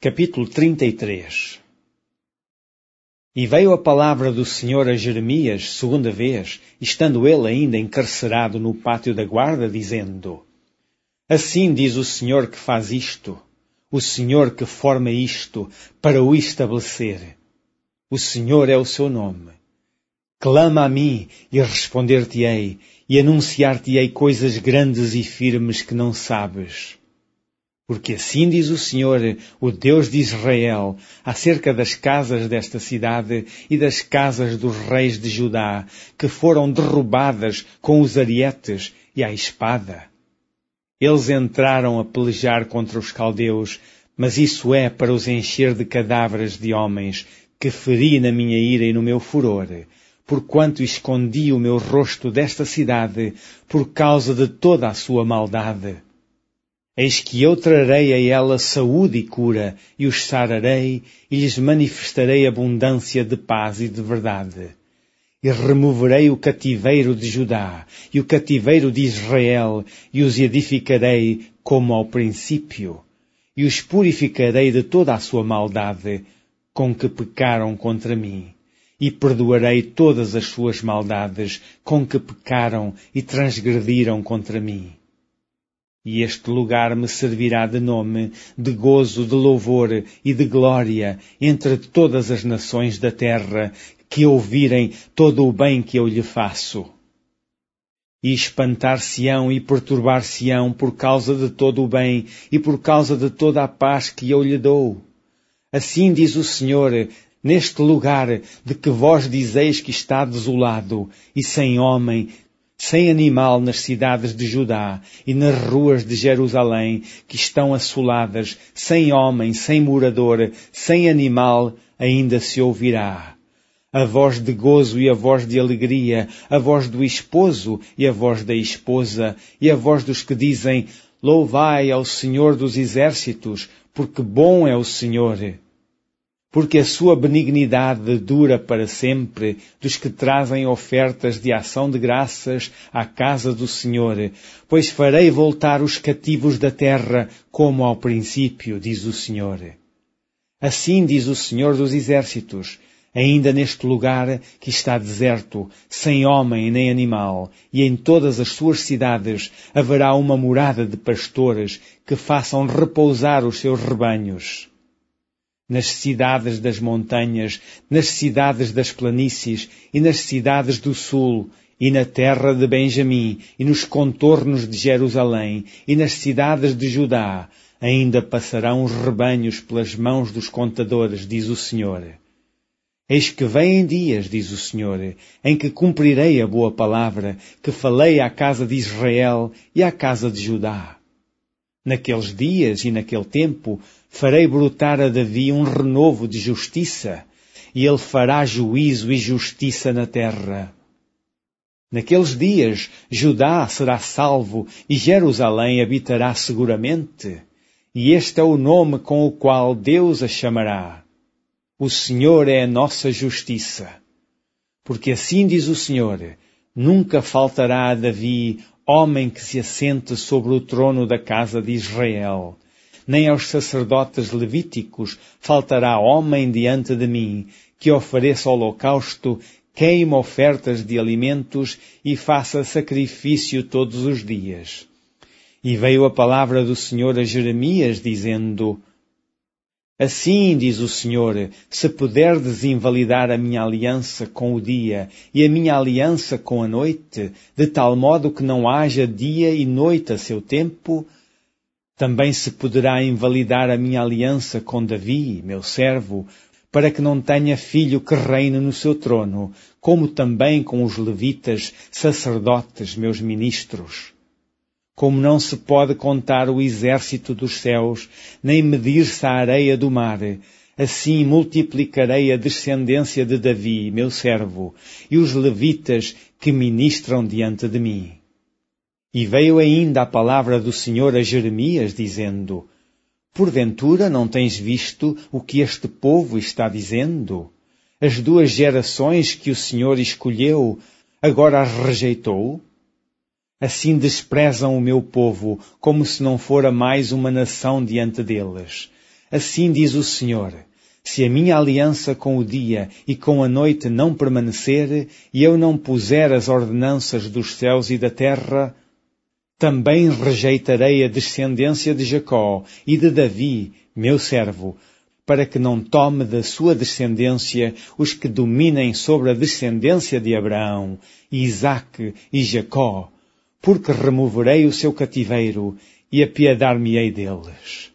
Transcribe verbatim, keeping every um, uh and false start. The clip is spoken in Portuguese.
Capítulo trinta e três. E veio a palavra do Senhor a Jeremias, segunda vez, estando ele ainda encarcerado no pátio da guarda, dizendo: Assim diz o Senhor que faz isto, o Senhor que forma isto, para o estabelecer. O Senhor é o seu nome. Clama a mim, e responder-te-ei, e anunciar-te-ei coisas grandes e firmes que não sabes. Porque assim diz o Senhor, o Deus de Israel, acerca das casas desta cidade e das casas dos reis de Judá, que foram derrubadas com os arietes e a espada. Eles entraram a pelejar contra os caldeus, mas isso é para os encher de cadáveres de homens, que feri na minha ira e no meu furor, porquanto escondi o meu rosto desta cidade, por causa de toda a sua maldade. Eis que eu trarei a ela saúde e cura, e os sararei, e lhes manifestarei abundância de paz e de verdade. E removerei o cativeiro de Judá, e o cativeiro de Israel, e os edificarei como ao princípio, e os purificarei de toda a sua maldade, com que pecaram contra mim. E perdoarei todas as suas maldades, com que pecaram e transgrediram contra mim. E este lugar me servirá de nome, de gozo, de louvor e de glória entre todas as nações da terra, que ouvirem todo o bem que eu lhe faço. E espantar-se-ão e perturbar-se-ão por causa de todo o bem e por causa de toda a paz que eu lhe dou. Assim diz o Senhor, neste lugar de que vós dizeis que está desolado e sem homem, sem animal nas cidades de Judá e nas ruas de Jerusalém, que estão assoladas, sem homem, sem morador, sem animal, ainda se ouvirá a voz de gozo e a voz de alegria, a voz do esposo e a voz da esposa, e a voz dos que dizem: Louvai ao Senhor dos exércitos, porque bom é o Senhor. Porque a sua benignidade dura para sempre, dos que trazem ofertas de ação de graças à casa do Senhor. Pois farei voltar os cativos da terra, como ao princípio, diz o Senhor. Assim diz o Senhor dos exércitos: ainda neste lugar que está deserto, sem homem nem animal, e em todas as suas cidades haverá uma morada de pastores que façam repousar os seus rebanhos. Nas cidades das montanhas, nas cidades das planícies e nas cidades do sul, e na terra de Benjamim, e nos contornos de Jerusalém, e nas cidades de Judá, ainda passarão os rebanhos pelas mãos dos contadores, diz o Senhor. Eis que vêm dias, diz o Senhor, em que cumprirei a boa palavra que falei à casa de Israel e à casa de Judá. Naqueles dias e naquele tempo farei brotar a Davi um renovo de justiça, e ele fará juízo e justiça na terra. Naqueles dias Judá será salvo e Jerusalém habitará seguramente, e este é o nome com o qual Deus a chamará. O Senhor é a nossa justiça. Porque assim diz o Senhor: nunca faltará a Davi homem que se assente sobre o trono da casa de Israel. Nem aos sacerdotes levíticos faltará homem diante de mim, que ofereça holocausto, queime ofertas de alimentos e faça sacrifício todos os dias. E veio a palavra do Senhor a Jeremias, dizendo: Assim diz o Senhor, se puderdes invalidar a minha aliança com o dia e a minha aliança com a noite, de tal modo que não haja dia e noite a seu tempo, também se poderá invalidar a minha aliança com Davi, meu servo, para que não tenha filho que reine no seu trono, como também com os levitas, sacerdotes, meus ministros. Como não se pode contar o exército dos céus, nem medir-se a areia do mar, assim multiplicarei a descendência de Davi, meu servo, e os levitas que ministram diante de mim. E veio ainda a palavra do Senhor a Jeremias, dizendo: Porventura não tens visto o que este povo está dizendo? As duas gerações que o Senhor escolheu, agora as rejeitou? Assim desprezam o meu povo, como se não fora mais uma nação diante deles. Assim diz o Senhor: se a minha aliança com o dia e com a noite não permanecer, e eu não puser as ordenanças dos céus e da terra, também rejeitarei a descendência de Jacó e de Davi, meu servo, para que não tome da sua descendência os que dominem sobre a descendência de Abraão, Isaque e Jacó, porque removerei o seu cativeiro e apiedar-me-ei deles.